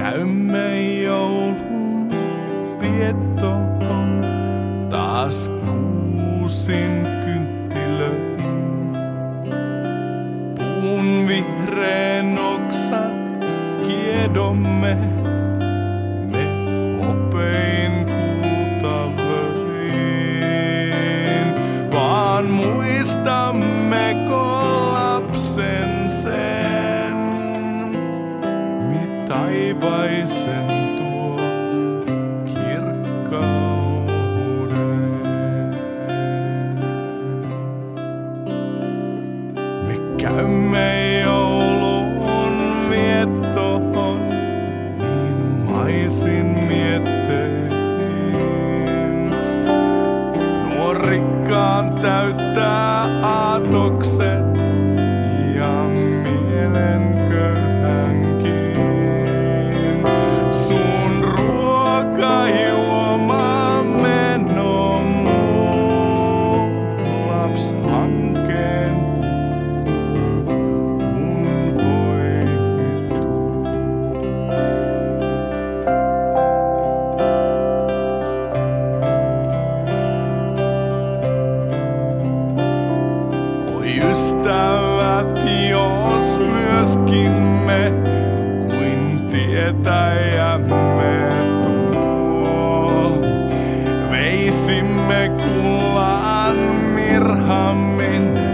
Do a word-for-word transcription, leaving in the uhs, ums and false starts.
käymme joulun viettoon taas kuusin kynttilöin. Puun vihreen oksat kiedomme, me hopein kultavöin, vaan muistammeko lapsen sen, mi taivaisen tuo kirkkauden. Me käymme joulun viettoon niin maisin miettein. Nuo rikkaan täyttää aatokset ja mielen köyhänkin. Sun ruokajuoma meno muu laps hankeen pukkuun hoituu. Oi ystävät, jos myöskin me kuin tietäjämme tuo, veisimme kullan mirhammin